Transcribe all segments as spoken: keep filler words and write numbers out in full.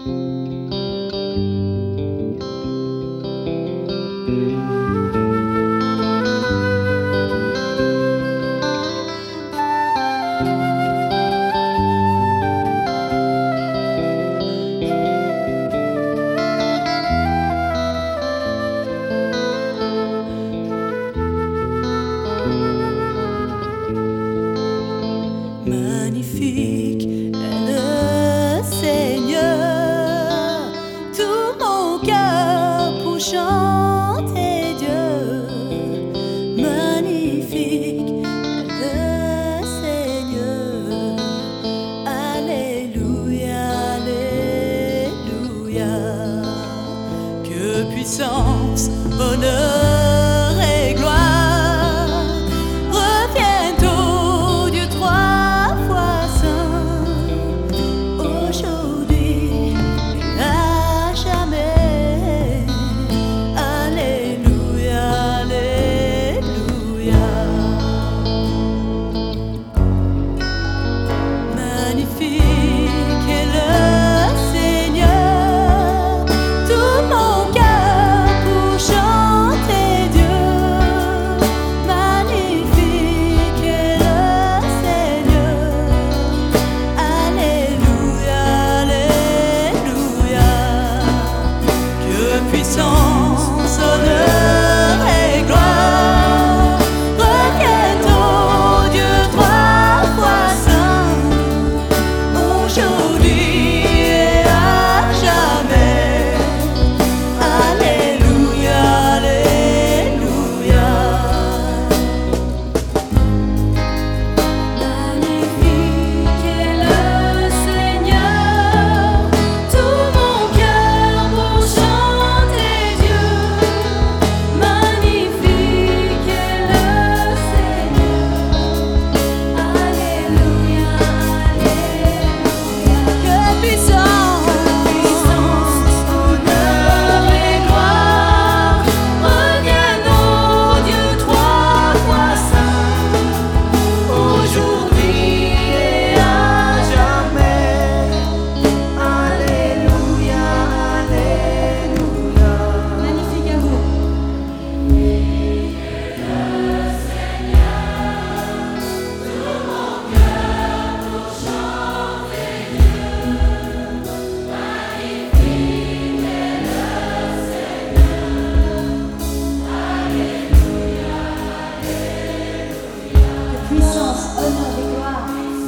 Magnifique est le Seigneur, tout mon cœur pour chanter Dieu. Magnifique est le Seigneur, alléluia, alléluia. Que puissance, honneur et gloire reviennent au Dieu trois fois saint, aujourd'hui et à jamais. Alléluia, alléluia. Magnifique est le Seigneur, tout mon cœur pour chanter Dieu. Magnifique est le Seigneur, alléluia, alléluia. Que puissance, honneur et gloire reviennent au Dieu trois fois saint, aujourd'hui et à jamais. Alléluia, alléluia. Magnifique est le Seigneur, tout mon cœur pour chanter Dieu. Magnifique est le Seigneur, alléluia, alléluia. Que puissance, honneur et gloire reviennent au Dieu trois fois saint, aujourd'hui et à jamais. Alléluia, alléluia. Magnifique à vous. Puissance, honneur et gloire.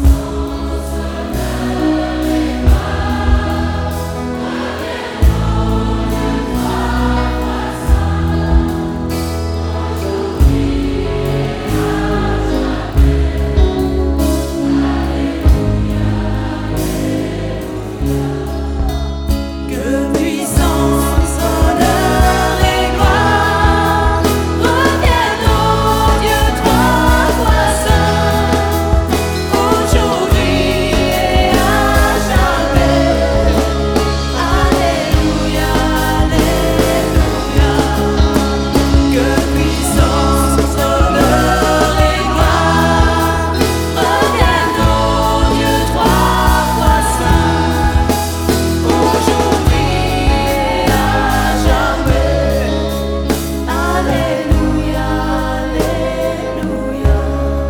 Que puissance, honneur et gloire reviennent au Dieu trois fois saint, aujourd'hui et à jamais. Alléluia, alléluia. Que puissance, honneur et gloire reviennent au Dieu trois fois saint, aujourd'hui et à jamais. Alléluia, alléluia.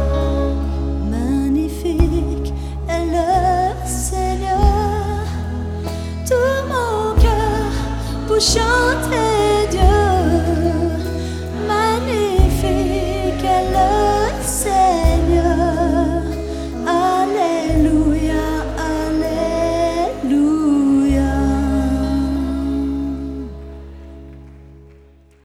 Magnifique est le Seigneur, tout mon cœur pour chanter